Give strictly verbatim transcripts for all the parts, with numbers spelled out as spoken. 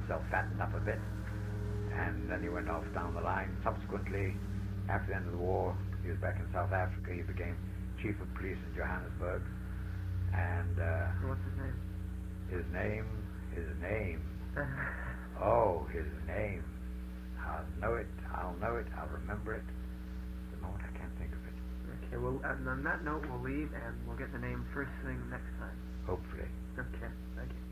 himself fattened up a bit, and then he went off down the line. Subsequently, after the end of the war, he was back in South Africa. He became chief of police in Johannesburg, and uh, what's his name? His name, his name. Oh, his name. I'll know it. I'll know it. I'll remember it. At the moment, I can't think of it. Okay. Well, and on that note, we'll leave, and we'll get the name first thing next time. Hopefully. Okay. Thank you.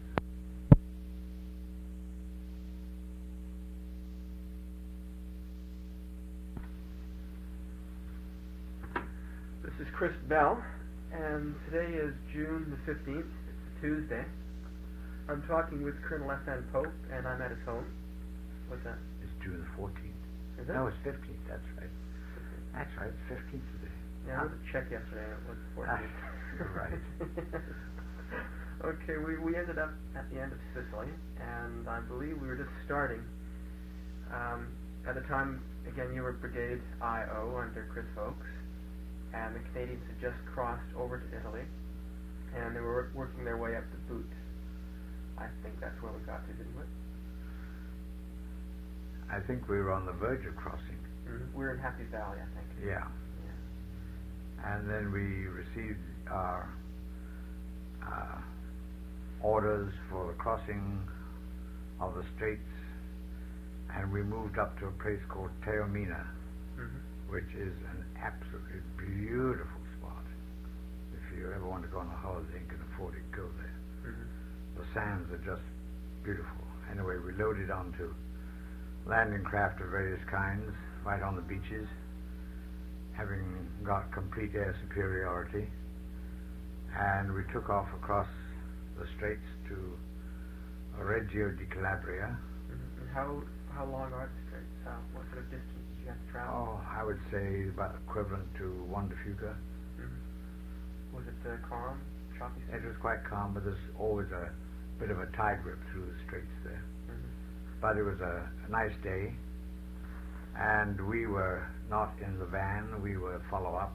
This is Chris Bell, and today is June the fifteenth. It's a Tuesday. I'm talking with Colonel S N Pope, and I'm at his home. What's that? It's June the fourteenth. Is it? No, it's fifteenth. That's right. That's right. It's fifteenth today. Yeah, I wrote a check yesterday. It was fourteenth. You're right. Okay, we, we ended up at the end of Sicily, and I believe we were just starting. Um, at the time, again, you were Brigade I O under Chris Oakes, and the Canadians had just crossed over to Italy, and they were working their way up the Boot. I think that's where we got to, didn't we? I think we were on the verge of crossing. Mm-hmm. We were in Happy Valley, I think. Yeah. Yeah. And then we received our uh, orders for the crossing of the straits, and we moved up to a place called Taormina, mm-hmm. which is an absolutely beautiful spot. If you ever want to go on a holiday and can afford it, go there. Mm-hmm. The sands are just beautiful. Anyway, we loaded onto landing craft of various kinds right on the beaches, having got complete air superiority, and we took off across the straits to Reggio di Calabria. Mm-hmm. And how how long are the straits? Uh, what sort of distance did you have to travel? Oh, I would say about equivalent to Juan de Fuca. Mm-hmm. Was it uh, calm, choppy? It was quite calm, but there's always a bit of a tide rip through the straits there. Mm-hmm. But it was a, a nice day, and we were not in the van, we were follow-up,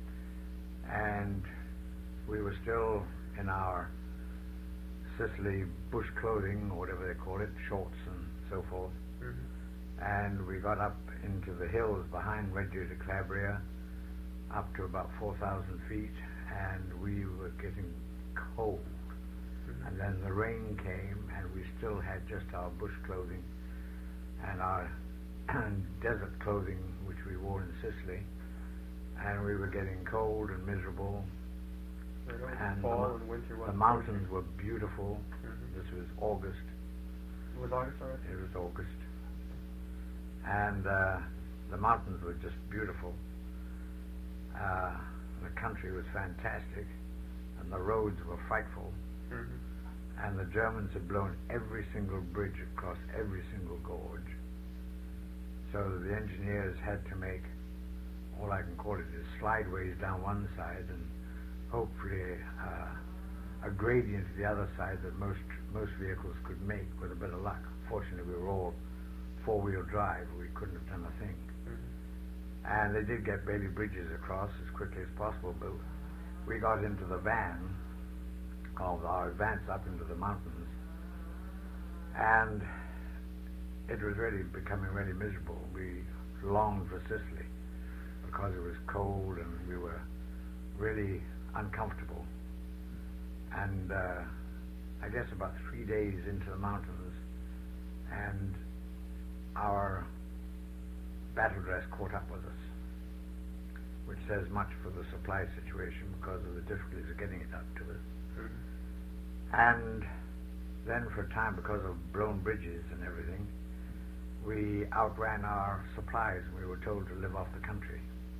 and we were still in our Sicily bush clothing, or whatever they call it, shorts and so forth. Mm-hmm. And we got up into the hills behind Reggio di Calabria, up to about four thousand feet, and we were getting cold. Mm-hmm. And then the rain came, and we still had just our bush clothing and our desert clothing, which we wore in Sicily, and we were getting cold and miserable. And fall the, and winter the mountains were beautiful. Mm-hmm. This was August. It was August already? It was August. And uh, the mountains were just beautiful. Uh, the country was fantastic, and the roads were frightful. Mm-hmm. And the Germans had blown every single bridge across every single gorge. So the engineers had to make, all I can call it is slideways down one side and hopefully uh, a gradient to the other side that most most vehicles could make with a bit of luck. Fortunately, we were all four-wheel drive. We couldn't have done a thing. Mm-hmm. And they did get Bailey bridges across as quickly as possible, but we got into the van of our advance up into the mountains, and it was really becoming really miserable. We longed for Sicily because it was cold and we were really uncomfortable. And uh, I guess about three days into the mountains, and our battle dress caught up with us, which says much for the supply situation because of the difficulties of getting it up to us. Mm-hmm. And then for a time, because of blown bridges and everything, we outran our supplies, and we were told to live off the country.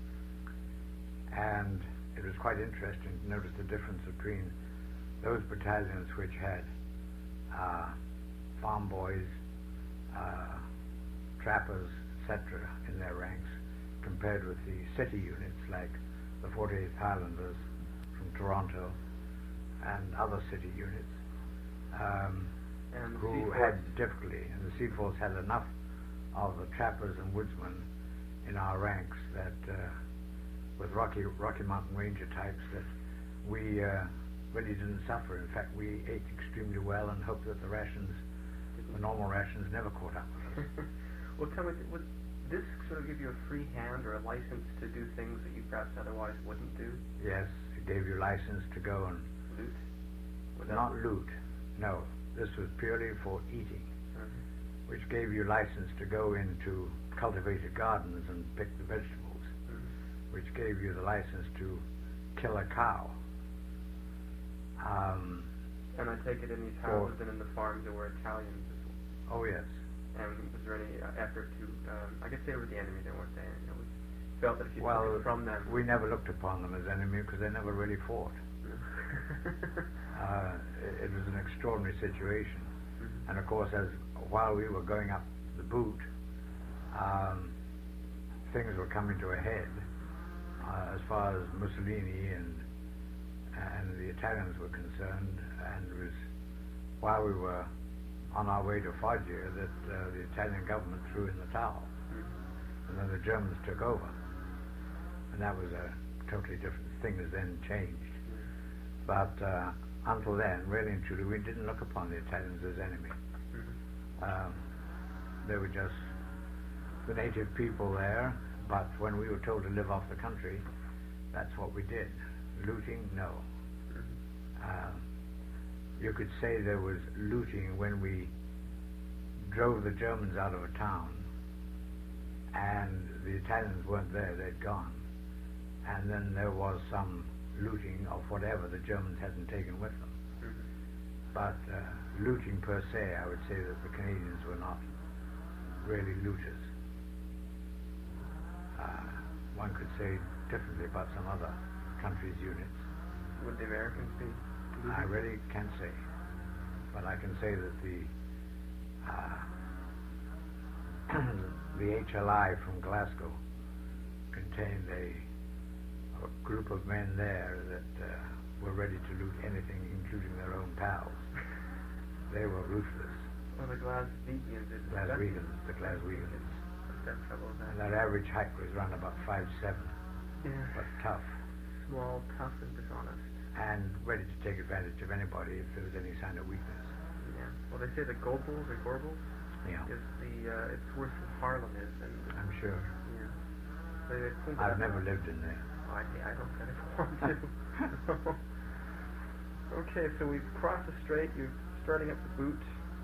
And it was quite interesting to notice the difference between those battalions which had uh, farm boys, uh, trappers, et cetera in their ranks, compared with the city units like the forty-eighth Highlanders from Toronto and other city units um, and who had difficulty. And the Seaforths had enough of the trappers and woodsmen in our ranks that uh, with Rocky Rocky Mountain Ranger types that we uh, really didn't suffer. In fact, we ate extremely well and hoped that the rations the normal rations never caught up with us. Well, tell me, would this sort of give you a free hand or a license to do things that you perhaps otherwise wouldn't do? Yes, it gave you license to go and Loot? Would not that- loot. No, this was purely for eating, Mhm. which gave you license to go into cultivated gardens and pick the vegetables, Mhm. which gave you the license to kill a cow. Um, And I take it in these Or- houses and in the farms there were Italians as well. oh yes. And was there any uh, effort to, um, I guess they were the enemy, they weren't they? You know, we felt that if you Well, took it from them... we never looked upon them as enemy because they never really fought. Uh, it, it was an extraordinary situation. Mhm. And of course, as while we were going up the boot, um, things were coming to a head uh, as far as Mussolini and and the Italians were concerned. And it was while we were on our way to Foggia that uh, the Italian government threw in the towel, Mhm. and then the Germans took over, and that was a totally different thing. Has then changed, but uh, until then, really and truly, we didn't look upon the Italians as enemy. Mhm. Um, they were just the native people there, but when we were told to live off the country, that's what we did. Looting, no. Mhm. Um, you could say there was looting when we drove the Germans out of a town and the Italians weren't there, they'd gone. And then there was some looting of whatever the Germans hadn't taken with them. Mhm. But uh, looting per se, I would say that the Canadians were not really looters. Uh, one could say differently about some other countries' units. Would the Americans be? I really can't say. But I can say that the uh, the H L I from Glasgow contained a, a group of men there that uh, were ready to loot anything, including their own pals. They were ruthless. Well, the Glaswegians is Glaswegians, the Glaswegians. That trouble with And that. their average height was around about five seven, Yeah. but tough, Small, tough, and dishonest. and ready to take advantage of anybody if there was any sign of weakness. Yeah. Well, they say the Goebbels or Goebbels Yeah, is the uh, it's worse than Harlem is, and I'm sure. yeah. They, they think I've that- never lived in there. I I don't I don't want to. Okay, so we've crossed the strait. You're starting up the boot,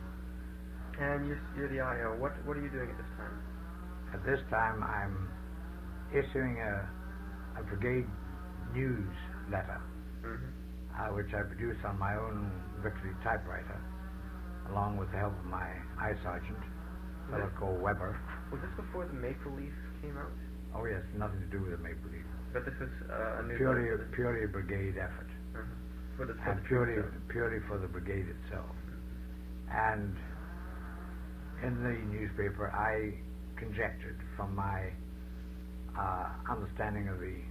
and you're you're the I O. What what are you doing at this time? At this time, I'm issuing a, a brigade newsletter, Mm-hmm. uh, which I produce on my own Victory typewriter, along with the help of my eye sergeant, a fellow called Weber. Was this before the Maple Leaf came out? Oh yes, nothing to do with the Maple Leaf. But this was uh, a new Purely, purely a brigade effort, uh for the for and the purely, troops, purely for the brigade itself. And in the newspaper, I conjectured from my uh, understanding of the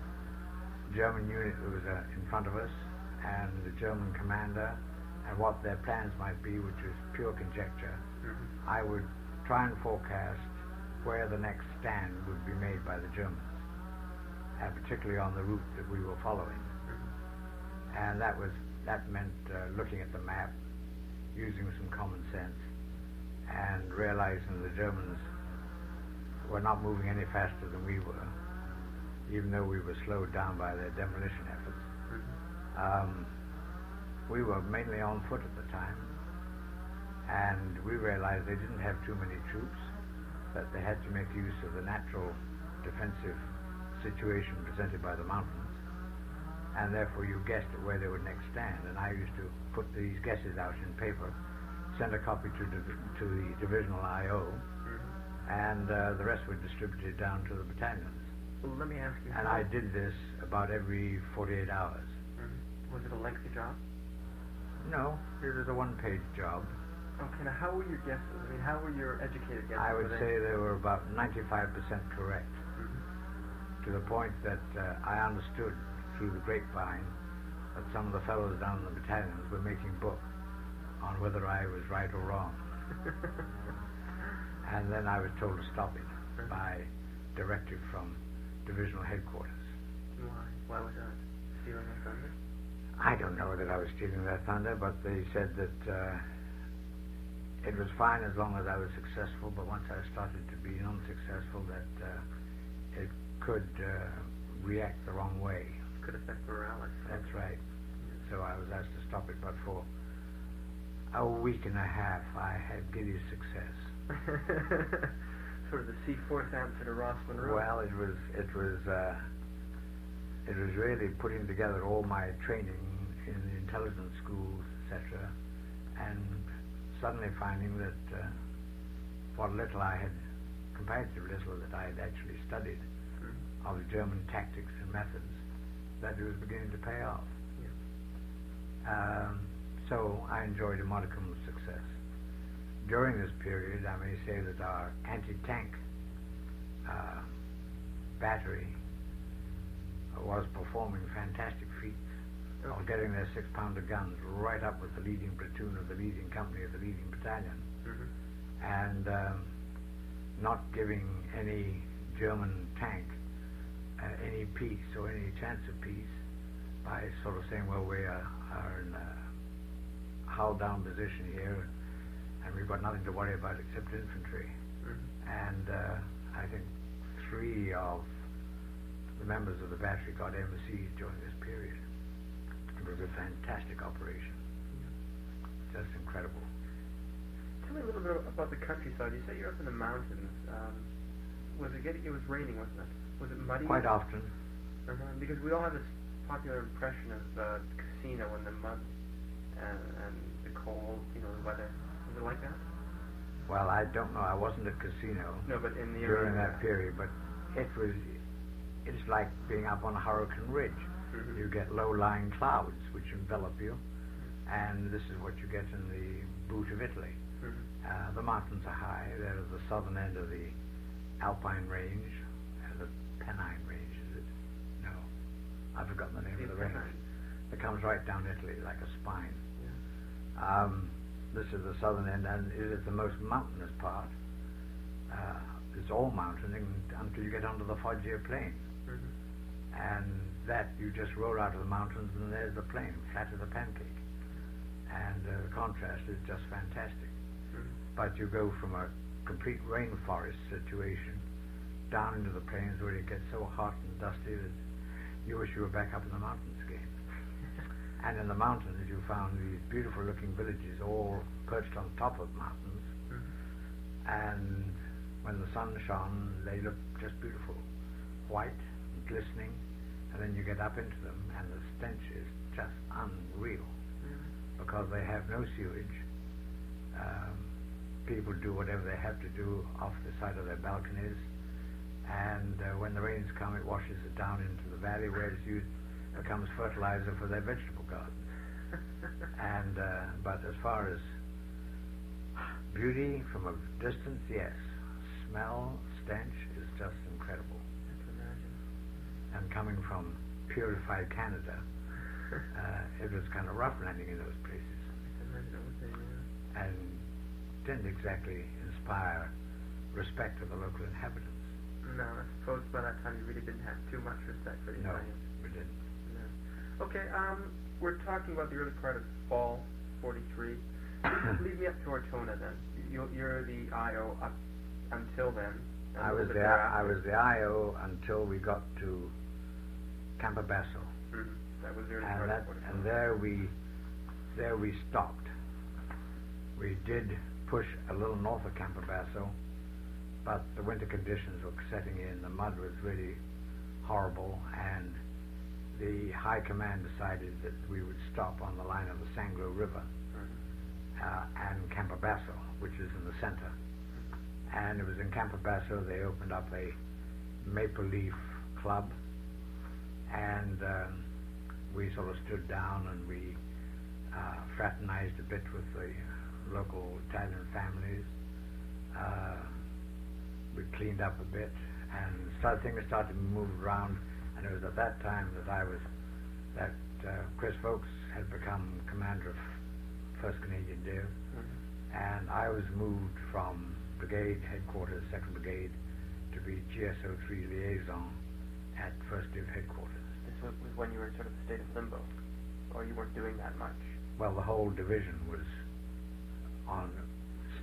German unit that was uh, in front of us and the German commander and what their plans might be, which was pure conjecture. Mhm. I would try and forecast where the next stand would be made by the Germans, and particularly on the route that we were following. Mhm. And that was that meant uh, looking at the map, using some common sense, and realizing the Germans were not moving any faster than we were, even though we were slowed down by their demolition efforts. Mhm. Um, we were mainly on foot at the time, and we realized they didn't have too many troops, that they had to make use of the natural defensive situation presented by the mountains, and therefore you guessed at where they would next stand. And I used to put these guesses out in paper, send a copy to, div- to the divisional I O, Mhm. and uh, the rest were distributed down to the battalions. Well, let me ask you. And how- I did this about every forty-eight hours. Mhm. Was it a lengthy job? No, it was a one-page job. Okay, now how were your guesses? I mean, how were your educated guesses? I would Were they- say they were about ninety-five percent correct, Mhm. to the point that uh, I understood through the grapevine that some of the fellows down in the battalions were making book on whether I was right or wrong. And then I was told to stop it Mhm. by directive from divisional headquarters. Why? Why was that? Stealing the thunder? I don't know that I was stealing their thunder, but they said that uh, it was fine as long as I was successful, but once I started to be unsuccessful, that uh, it could uh, react the wrong way. Could affect morale. That's right. So I was asked to stop it, but for a week and a half, I had giddy success. Sort of the C fourth answer to Ross Monroe. Well, it was it was uh, it was really putting together all my training in the intelligence schools, et cetera, and suddenly finding that uh, what little I had, comparatively little that I had actually studied mm. of German tactics and methods, that it was beginning to pay off. Yeah. Um, so I enjoyed a modicum of success. During this period, I may say that our anti-tank uh, battery was performing fantastic feats oh. of getting their six-pounder guns right up with the leading platoon of the leading company of the leading battalion, mm-hmm. and um, not giving any German tank uh, any peace or any chance of peace by sort of saying, well, we are, are in a hull-down position here, and we've got nothing to worry about except infantry. Mm-hmm. And uh, I think three of the members of the battery got M Cs during this period. It was a fantastic operation. Yeah. Just incredible. Tell me a little bit about the countryside. You say you're up in the mountains. Um, was it getting? It was raining, wasn't it? Was it muddy? Quite often. Uh-huh. Because we all have this popular impression of uh, Casino and the mud and, and the cold, you know, the weather. Was it like that? Well, I don't know. I wasn't at Casino. No, but in the during area, that period. But it was. It's like being up on a Hurricane Ridge. Mm-hmm. You get low-lying clouds which envelop you, and this is what you get in the boot of Italy. Mm-hmm. Uh, the mountains are high. They're at the southern end of the Alpine range, uh, the Pennine range, is it? No, I've forgotten the name the of the range. Pennine. It comes right down Italy like a spine. Yeah. Um, this is the southern end, and it is the most mountainous part. Uh, it's all mountain until you get onto the Foggia Plain. Mm-hmm. And that you just roll out of the mountains and there's the plain, flat as a pancake. And uh, the contrast is just fantastic. Mm-hmm. But you go from a complete rainforest situation down into the plains where it gets so hot and dusty that you wish you were back up in the mountains again. And in the mountains you found these beautiful looking villages all perched on top of mountains. Mm-hmm. And when the sun shone, they looked just beautiful, white, glistening, and then you get up into them and the stench is just unreal mm-hmm. because they have no sewage. Um, people do whatever they have to do off the side of their balconies, and uh, when the rains come it washes it down into the valley where it's used, becomes fertilizer for their vegetable gardens. and uh, but as far as beauty from a distance, yes, smell, stench is just incredible. And coming from purified Canada, uh, it was kind of rough landing in those places. And didn't exactly inspire respect of the local inhabitants. No, I suppose by that time you really didn't have too much respect for the No, Italians. we didn't. No. Okay, um, we're talking about the early part of fall forty-three. Lead me up to Ortona then. You, you're the I O up until then. I was the I was the I O until we got to Campobasso. Mm-hmm. That was the early and part that, of forty-four. and there we there we stopped. We did push a little north of Campobasso, but the winter conditions were setting in. The mud was really horrible, and the high command decided that we would stop on the line of the Sangro River mm-hmm. uh, and Campobasso, which is in the center. And it was in Campobasso they opened up a Maple Leaf Club, and um, we sort of stood down and we uh, fraternized a bit with the local Italian families. Uh, we cleaned up a bit, and started, things started to move around. And it was at that time that I was, that uh, Chris Folks had become commander of First Canadian Div, mm-hmm. and I was moved from Brigade Headquarters, Second Brigade, to be G S O three liaison at First Div Headquarters. This was when you were sort of in a state of limbo, or you weren't doing that much? Well, the whole division was on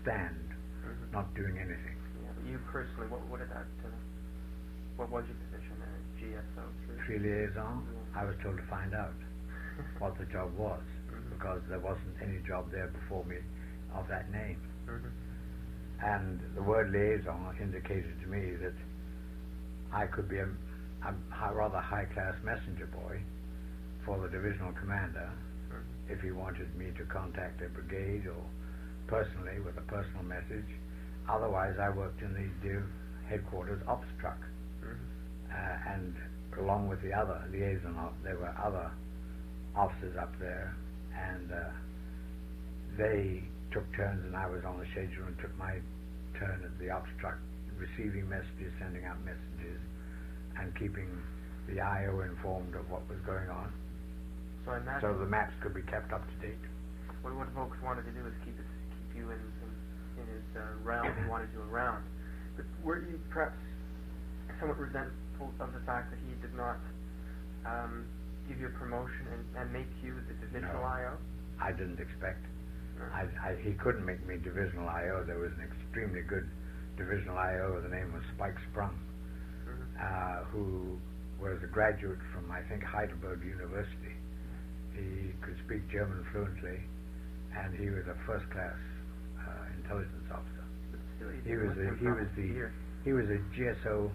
stand, Mm-hmm. not doing anything. Yeah, but you personally, what, what did that, uh, what was your position there? G S O three? Tree liaison, Yeah. I was told to find out what the job was, Mhm. because there wasn't any job there before me of that name. Mhm. And the word liaison indicated to me that I could be a, a hi- rather high-class messenger boy for the divisional commander Mhm. if he wanted me to contact a brigade or personally with a personal message. Otherwise, I worked in the div headquarters ops truck, Mhm. uh, and along with the other liaison, op- there were other officers up there, and uh, they took turns, and I was on the schedule and took my turn at the ops truck, receiving messages, sending out messages, and keeping the I O informed of what was going on, So I imagine so the maps could be kept up to date. what, what Vokes wanted to do is keep his, keep you in, in, in his uh, realm. He wanted you around. But were you perhaps somewhat resentful of the fact that he did not um, give you a promotion and, and make you the divisional No. I O? I didn't expect. No. I, I, he couldn't make me divisional I O. There was an extremely good divisional I O. The name was Spike Sprung, Mhm. uh, who was a graduate from, I think, Heidelberg University. He could speak German fluently, and he was a first-class uh, intelligence officer. But still, you He did was with a, him he for was almost a the year. he was a G S O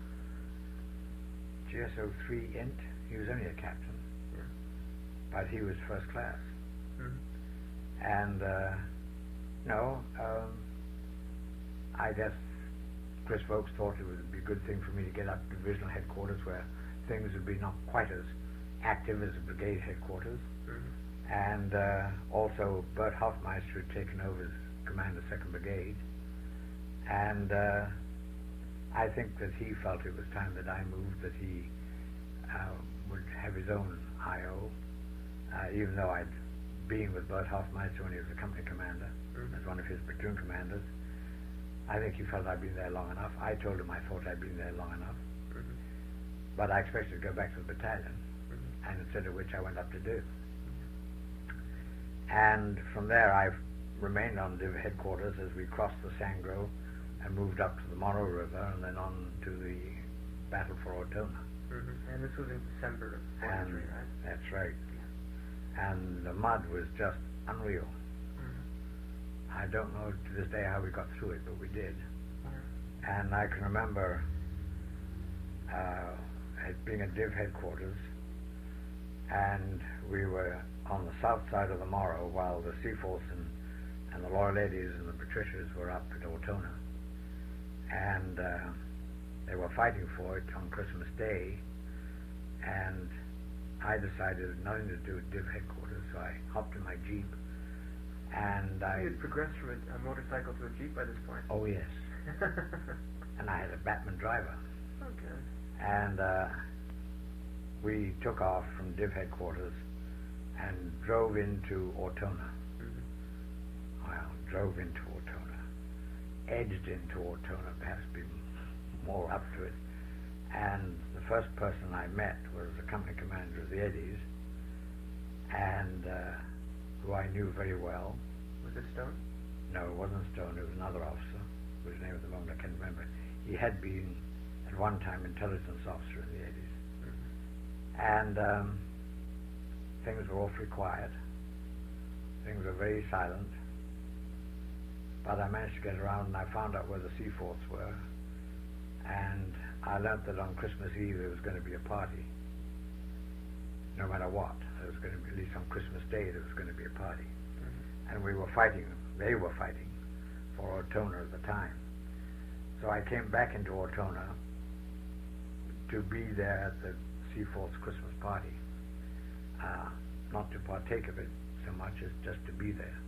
G S O three int. He was only a captain, Yeah. but he was first class. Mhm. And uh, no, um, I guess Chris Vokes thought it would be a good thing for me to get up to divisional headquarters where things would be not quite as active as the brigade headquarters. Mhm. And uh, also Bert Hoffmeister had taken over as commander second Brigade. And uh, I think that he felt it was time that I moved, that he uh, would have his own I O, uh, even though I'd been with Bert Hoffmeister when he was the company commander, Mhm. as one of his platoon commanders. I think he felt I'd been there long enough. I told him I thought I'd been there long enough. Mhm. But I expected to go back to the battalion, Mhm. and instead of which I went up to Div. And from there I've remained on Div headquarters as we crossed the Sangro and moved up to the Moro River and then on to the battle for Ortona. Mhm. And this was in December of And forty-three, right? that's right. And the mud was just unreal. Mhm. I don't know to this day how we got through it, but we did. Mhm. And I can remember uh, it being at Div headquarters, and we were on the south side of the Moro while the Seaforths and, and the Loyal Ladies and the Patricias were up at Ortona. And uh, they were fighting for it on Christmas Day, and I decided nothing to do with Div headquarters, so I hopped in my Jeep, and I... You had progressed from a, a motorcycle to a Jeep by this point. Oh, yes. And I had a Batman driver. Okay. And uh, we took off from Div headquarters and drove into Ortona. Mhm. Well, drove into Ortona, edged into Ortona, perhaps be more up to it. And the first person I met was the company commander of the Eddies, and uh, who I knew very well. Was it Stone? No, it wasn't Stone, it was another officer, whose name at the moment I can't remember. He had been, at one time, intelligence officer in the Eddies. Mhm. And um, things were awfully quiet. Things were very silent. But I managed to get around, and I found out where the Seaforths were. And I learnt that on Christmas Eve there was going to be a party. No matter what. There was going to be, at least on Christmas Day, there was going to be a party. Mhm. And we were fighting, they were fighting, for Ortona at the time. So I came back into Ortona to be there at the Seaforth's Christmas party. Uh, not to partake of it so much as just to be there.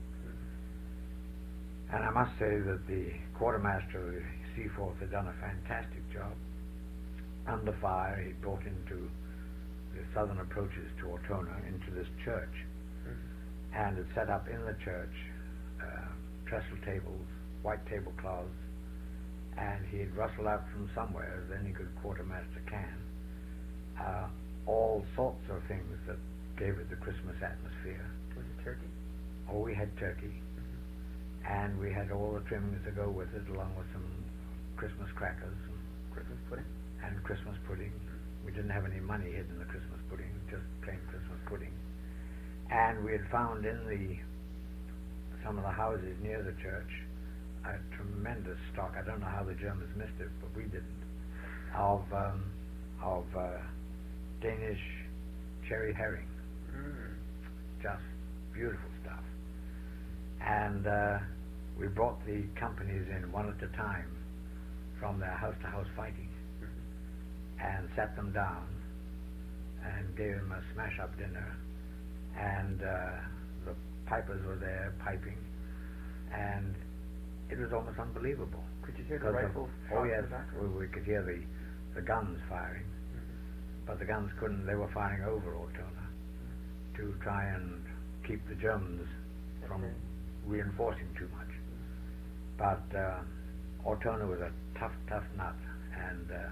Mhm. And I must say that the quartermaster of the Seaforth had done a fantastic job. Under fire, he brought into the southern approaches to Ortona into this church, Mhm. and had set up in the church uh, trestle tables, white tablecloths, and he had rustled out from somewhere, as any good quartermaster can, uh, all sorts of things that gave it the Christmas atmosphere. Was it turkey? Oh, we had turkey, Mhm. and we had all the trimmings to go with it, along with some Christmas crackers and, Christmas pudding. and Christmas pudding. We didn't have any money hidden in the Christmas pudding, just plain Christmas pudding. And we had found in the some of the houses near the church a tremendous stock. I don't know how the Germans missed it, but we didn't. Of um, of uh, Danish cherry herring, Mm. just beautiful stuff. And uh, we brought the companies in one at a time from their house-to-house fighting, Mm-hmm. and sat them down and gave them a smash-up dinner, and uh, the pipers were there piping, and it was almost unbelievable. Could you hear the Because of- rifles? Oh shot in yes, the background? we, we could hear the, the guns firing, Mhm. but the guns couldn't, they were firing over Ortona to try and keep the Germans from Okay. reinforcing too much. But uh, Ortona was a tough, tough nut, and uh,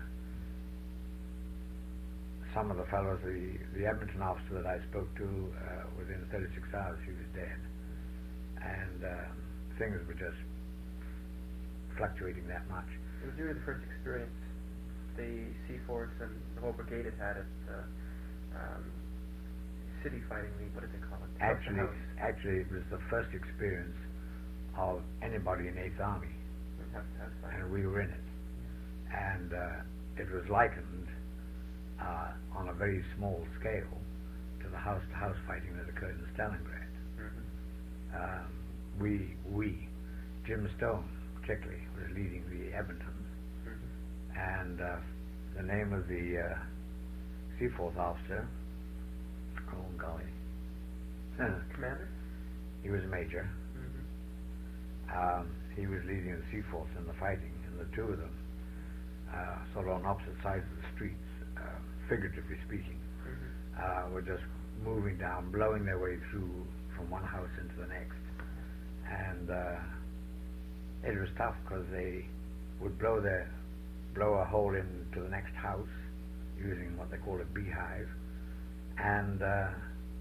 some of the fellows, the, the Edmonton officer that I spoke to, uh, within thirty-six hours he was dead, and uh, things were just fluctuating that much. It was really the first experience the Seaforths and the whole brigade had had at uh, um, city fighting league. What did they call it? House to Actually, house. actually, it was the first experience of anybody in Eighth Army, House to house fighting. and we were in it. And uh, it was likened uh, on a very small scale to the house-to-house fighting that occurred in Stalingrad. Mhm. Um, we, we, Jim Stone particularly, was leading the Edmontons, Mhm. and uh, the name of the uh, Seaforth officer, oh golly, Commander? he was a major. Mhm. Um, he was leading the Seaforths in the fighting, and the two of them, uh, sort of on opposite sides of the streets, uh, figuratively speaking, Mhm. uh, were just moving down, blowing their way through from one house into the next. And uh, it was tough because they would blow their blow a hole into the next house using what they call a beehive, and uh,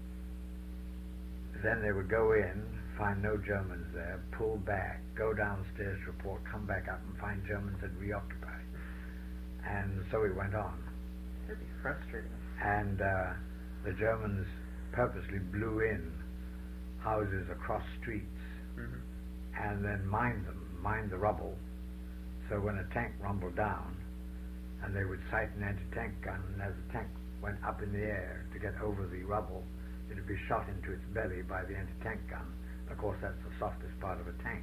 then they would go in, find no Germans there, pull back, go downstairs, report, come back up and find Germans had reoccupied. And so it went on. That'd be frustrating. And uh, the Germans purposely blew in houses across streets Mhm. and then mined them, mined the rubble, so when a tank rumbled down, and they would sight an anti-tank gun, and as the tank went up in the air to get over the rubble, it would be shot into its belly by the anti-tank gun. Of course, that's the softest part of a tank.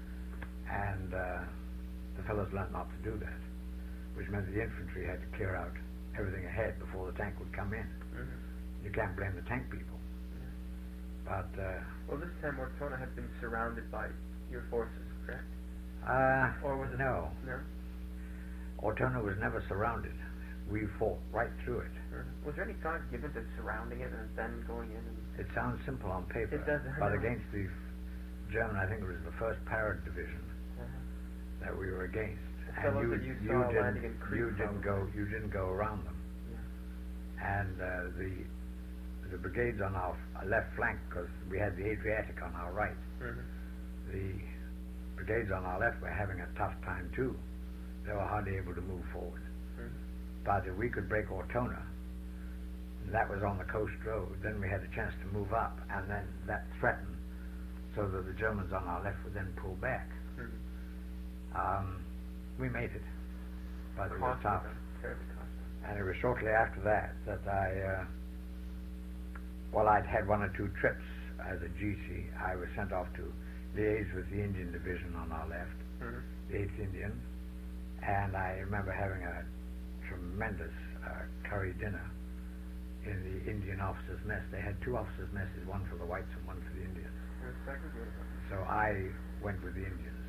And uh, the fellows learnt not to do that, which meant the infantry had to clear out everything ahead before the tank would come in. Mhm. You can't blame the tank people. But uh, Well, this time Ortona had been surrounded by your forces, correct? uh, Or was it no, No. Ortona was never surrounded. We fought right through it. Mhm. Was there any thought given to surrounding it and then going in? And It sounds simple on paper, It does, I but know. against the German, I think it was the first Parrot Division uh, that we were against, The and fellows you that you you saw didn't landing in Crete you didn't go probably. you didn't go around them, yeah. and uh, the the brigades on our f- left flank, because we had the Adriatic on our right, Mhm. the brigades on our left were having a tough time too. They were hardly able to move forward. Mhm. But if we could break Ortona, that was on the coast road, then we had a chance to move up, and then that threatened, so that the Germans on our left would then pull back. Mhm. Um, we made it, but it was Costly, tough. though. Terribly costly. And it was shortly after that that I, uh, well, I'd had one or two trips as a G C. I was sent off to liaise with the Indian Division on our left, Mhm. the eighth Indian, and I remember having a tremendous uh, curry dinner in the Indian officers' mess. They had two officers' messes, one for the whites and one for the Indians. It was segregated. So I went with the Indians,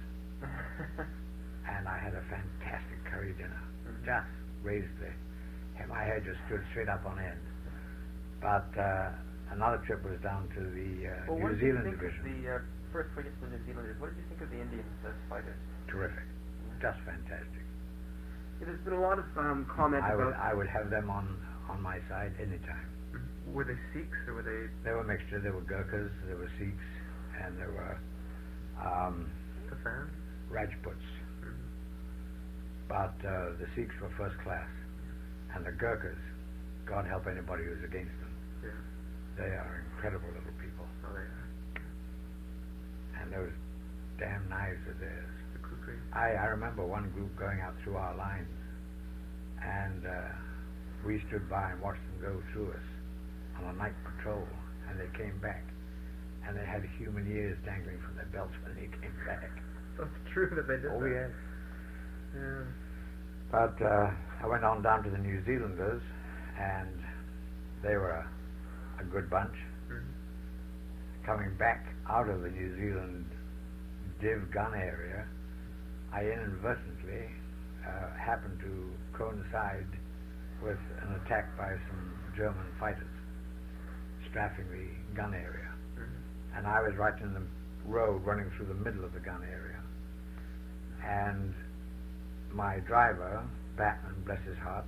and I had a fantastic curry dinner. Mhm. Just raised the, my hair just stood straight up on end. But uh, another trip was down to the uh, Well, New what did Zealand you think division. of the uh, first we get to the New Zealanders? What did you think of the Indians as fighters? Terrific, just fantastic. Yeah, there's been a lot of um, comment I would about. I would have them on on my side anytime. Were they Sikhs or were they? They were mixture. There were Gurkhas, there were Sikhs, and there were um, Pathans? Rajputs. Mm-hmm. But uh, the Sikhs were first class. And the Gurkhas, God help anybody who's against them. Yeah. They are incredible little people. Oh, they are. And those damn knives are theirs. The kukri. I, I remember one group going out through our lines, and uh, we stood by and watched them go through us on a night patrol, and they came back, and they had human ears dangling from their belts when they came back. So it's true that they did Oh, that. yes. Yeah. But uh, I went on down to the New Zealanders, and they were a, a good bunch. Mm-hmm. Coming back out of the New Zealand Div gun area, I inadvertently uh, happened to coincide with an attack by some German fighters strafing the gun area. Mm-hmm. And I was right in the road running through the middle of the gun area. And my driver, Batman, bless his heart,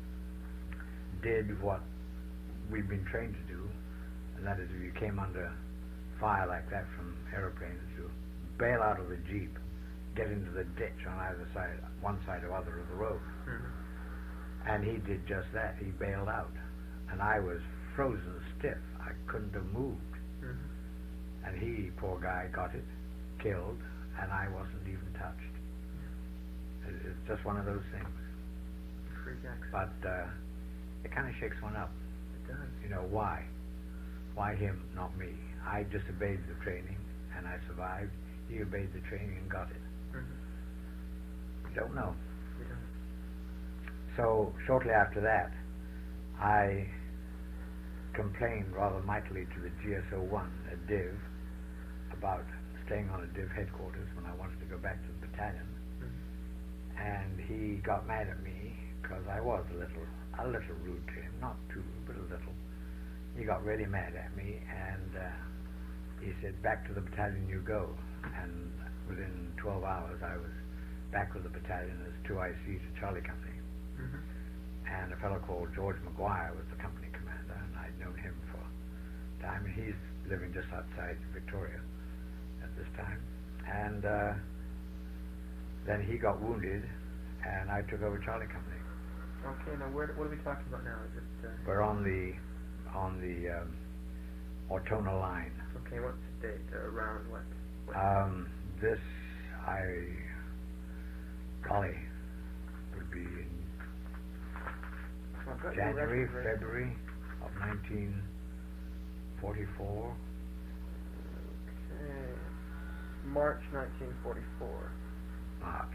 did what we've been trained to do, and that is if you came under fire like that from aeroplanes, to bail out of the Jeep, get into the ditch on either side, one side or other of the road. Mm-hmm. And he did just that. He bailed out. And I was frozen stiff. I couldn't have moved. Mm-hmm. And he, poor guy, got it, killed, and I wasn't even touched. It- It's just one of those things. Freak accident. But uh, it kind of shakes one up. It does. You know, why? Why him, not me? I just obeyed the training, and I survived. He obeyed the training and got it. Mm-hmm. You don't know. We don't. So, shortly after that, I complained rather mightily to the G S O one at Div about staying on a Div headquarters when I wanted to go back to the battalion. Mm-hmm. And he got mad at me because I was a little, a little rude to him, not too, but a little. He got really mad at me, and uh, he said, "Back to the battalion you go." And within twelve hours, I was back with the battalion as two I C to Charlie Company. Mm-hmm. And a fellow called George Maguire was the company commander, and I'd known him for time, and he's living just outside Victoria at this time. And uh, then he got wounded, and I took over Charlie Company. Okay, now where, what are we talking about now? Is it? Uh, We're on the on the um, Ortona line. okay, what's the date? Uh, around what? what Um, this, I, golly, would be in I've got your January, record right. February of nineteen forty-four. Okay. March nineteen forty-four. March.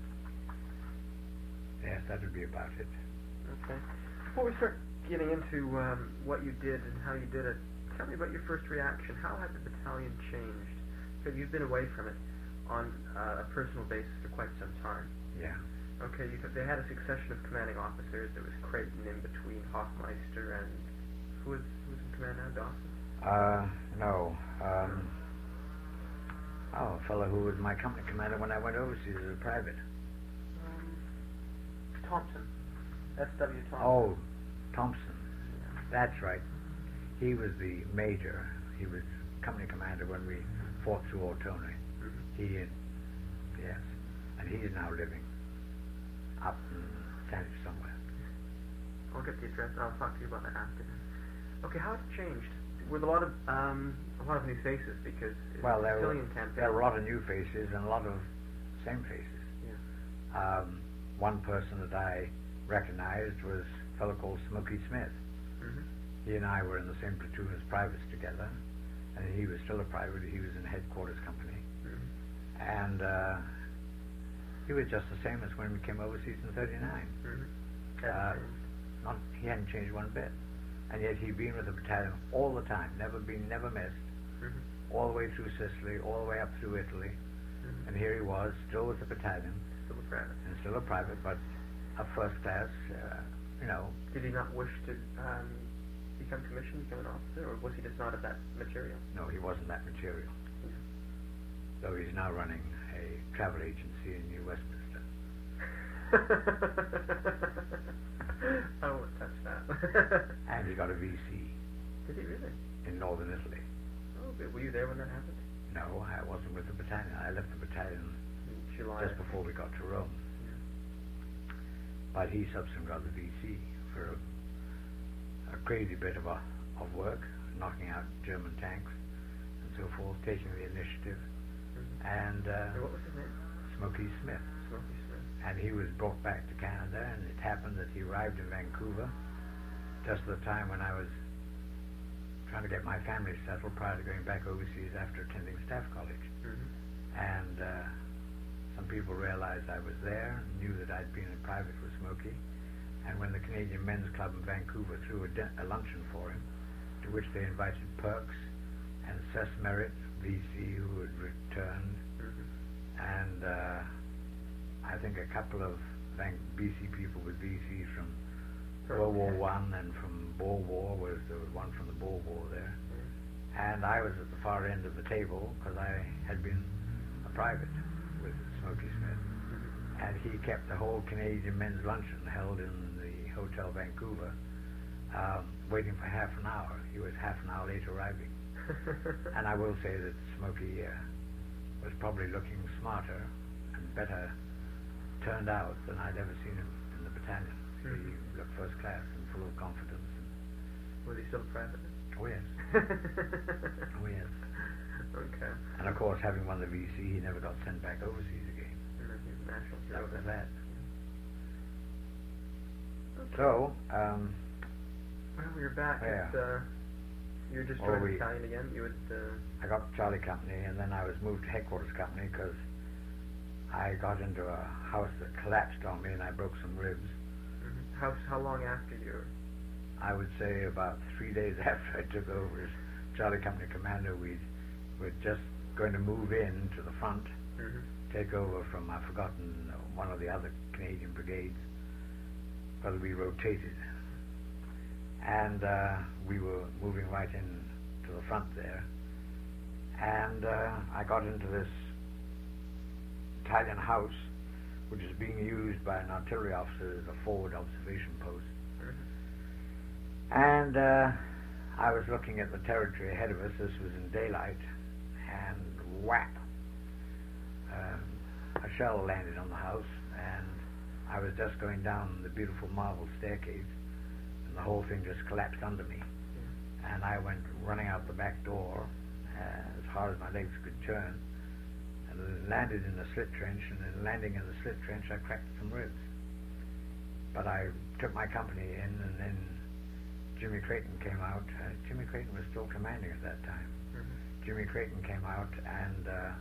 Yes, that would be about it. Okay. Before we start getting into um, what you did and how you did it, tell me about your first reaction. How had the battalion changed? Because you've been away from it on uh, a personal basis for quite some time. Yeah. Okay, you, they had a succession of commanding officers. There was Creighton in between Hoffmeister and who was who was in command now? Dawson. Uh, no. Um, oh, a fellow who was my company commander when I went overseas as a private. Um, Thompson. S W Thompson. Oh, Thompson. That's right. He was the major. He was company commander when we fought through Ortona. Mm-hmm. He, and, yes, and he's now living up in Saanich somewhere. I'll get the address. I'll talk to you about that after. Okay, how has it changed? With a lot of um, a lot of new faces because it's Well, a there were, Sicilian campaign. there were a lot of new faces and a lot of same faces. Yeah. Um, one person that I recognized was a fellow called Smokey Smith. Mm-hmm. He and I were in the same platoon as privates together, and he was still a private. He was in headquarters company, Mm-hmm. and uh, he was just the same as when we came overseas in thirty-nine. Mm-hmm. Uh, not, he hadn't changed one bit, and yet he'd been with the battalion all the time, never been, never missed, mm-hmm. all the way through Sicily, all the way up through Italy, Mm-hmm. and here he was, still with the battalion, Still a private. and still a private, but a first class, uh, you know. Did he not wish to um, become commissioned, become an officer, or was he just not of that material? No, he wasn't that material. Though he's now running a travel agency in New Westminster. I won't touch that. And he got a V C Did he really? in northern Italy. Oh, good. Were you there when that happened? No, I wasn't with the battalion. I left the battalion in July. just before we got to Rome. Yeah. But he subsequently got the V C for a, a crazy bit of, a, of work, knocking out German tanks and so forth, taking the initiative. Mm-hmm. And uh, And what was his name? Smokey Smith. Smokey Smith. And he was brought back to Canada, and it happened that he arrived in Vancouver just at the time when I was trying to get my family settled prior to going back overseas after attending Staff College. Mm-hmm. And uh, some people realized I was there, knew that I'd been in private with Smokey, and when the Canadian Men's Club in Vancouver threw a, di- a luncheon for him, to which they invited Perks and Seth Merritt, V C, who had returned, Mm-hmm. and uh, I think a couple of Van- B C people with V Cs from Perks, World War yeah. One and from Boer War. Was there was one from the Boer War there, Mm-hmm. and I was at the far end of the table because I had been a private with Smokey Smith, Mm-hmm. and he kept the whole Canadian men's luncheon held in the Hotel Vancouver, um, waiting for half an hour. He was half an hour late arriving. And I will say that Smokey uh, was probably looking smarter and better turned out than I'd ever seen him in the battalion. So he Mhm. looked first class and full of confidence. And, Was he still private? oh yes, oh yes. Okay. And of course, having won the V C, he never got sent back overseas again. And then he was a national hero. That was then. that. Okay. So, um, Well, we were back Yeah. at, uh, you were just Well, joining we- the battalion again? You would, uh, I got Charlie Company, and then I was moved to Headquarters Company because I got into a house that collapsed on me and I broke some ribs. mhm. how, how long after you were? I would say about three days after I took over as Charlie Company Commander, we were just going to move in to the front, Mm-hmm. take over from, I've forgotten, one of the other Canadian brigades, because we rotated. And uh, we were moving right in to the front there. And uh, I got into this Italian house, which is being used by an artillery officer as a forward observation post. Mm-hmm. And uh, I was looking at the territory ahead of us. This was in daylight, and whap! Um, a shell landed on the house, and I was just going down the beautiful marble staircase, and the whole thing just collapsed under me. Yeah. And I went running out the back door uh, as hard as my legs could turn, and it landed in the slit trench, and in landing in the slit trench I cracked some ribs. But I took my company in, and then Jimmy Creighton came out. Uh, Jimmy Creighton was still commanding at that time. Mm-hmm. Jimmy Creighton came out, and uh,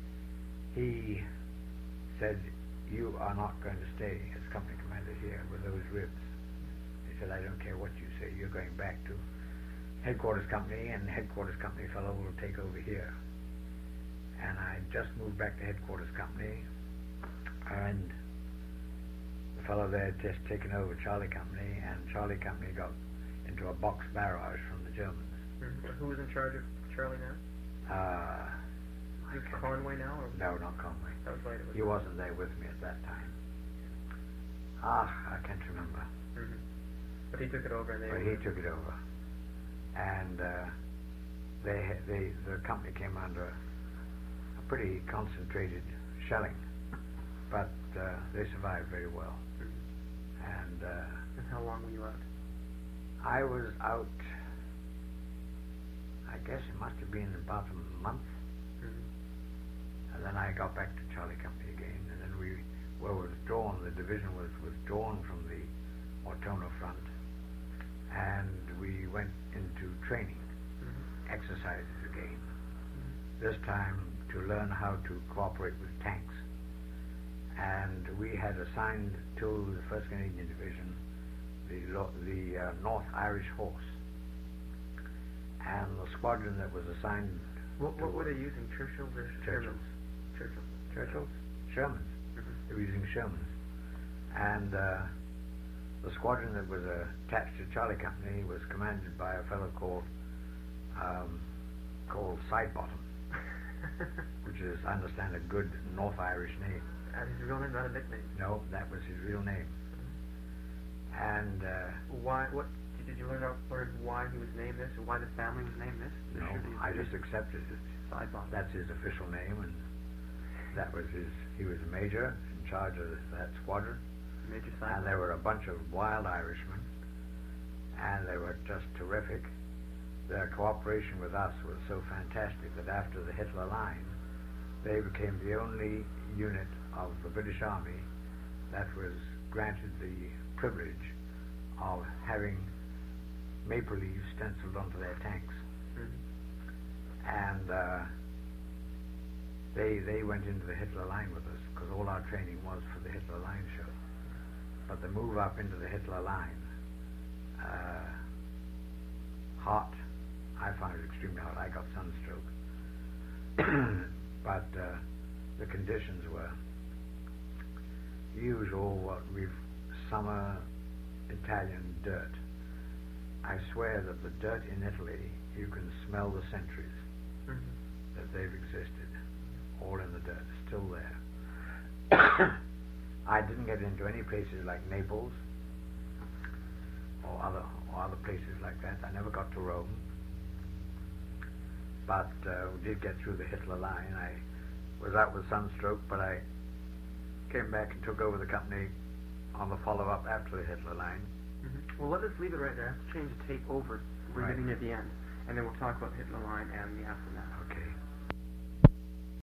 he said, "You are not going to stay as company commander here with those ribs." He said, "I don't care what you say. You're going back to Headquarters Company, and Headquarters Company fellow will take over here." And I just moved back to Headquarters Company, and the fellow there had just taken over Charlie Company, and Charlie Company got into a box barrage from the Germans. Mm-hmm. Who was in charge of Charlie now? Uh, Is it Conway now? Or no, not Conway. that was later. He wasn't there with me at that time. Ah, I can't remember. Mm-hmm. But he took it over, and they. But he took it over, and uh, they, they, the company came under a pretty concentrated shelling, but uh, they survived very well. Mhm. And uh, And how long were you out? I was out, I guess it must have been about a month, Mm-hmm. and then I got back to Charlie Company again, and then we were withdrawn, the division was withdrawn from the Ortona front, and we went into training, Mm-hmm. exercises again, Mm-hmm. this time to learn how to cooperate with tanks. And we had assigned to the first Canadian Division the, lo- the uh, North Irish Horse, and the squadron that was assigned What, to what were they using? Churchills or Churchills. Shermans? Churchills. Churchills? Shermans. Mm-hmm. They were using Shermans. And uh, the squadron that was uh, attached to Charlie Company was commanded by a fellow called um, called Sidebottom, which is, I understand, a good North Irish name. And his real name, not a nickname. No, that was his real name. And uh, Why? What did you learn? Out, learn why he was named this, or why the family was named this? There no, should be- I just accepted it. Sidebottom. That's his official name, and that was his. He was a major in charge of that squadron. Major And Sidebottom. there were a bunch of wild Irishmen, and they were just terrific. Their cooperation with us was so fantastic that after the Hitler line, they became the only unit of the British Army that was granted the privilege of having maple leaves stenciled onto their tanks. Mm-hmm. And uh, they they went into the Hitler line with us because all our training was for the Hitler line show. But the move up into the Hitler line, uh, hot, I found it extremely hot. I got sunstroke. But uh, the conditions were usual, what we've summer Italian dirt. I swear that the dirt in Italy, you can smell the centuries Mm-hmm. that they've existed, all in the dirt, still there. I didn't get into any places like Naples or other or other places like that. I never got to Rome, but uh, we did get through the Hitler line. I was out with sunstroke, but I came back and took over the company on the follow-up after the Hitler line. Mm-hmm. Well, let us leave it right there. I have to change the tape over. We're Right. getting at the end. And then we'll talk about the Hitler line and the aftermath. Okay.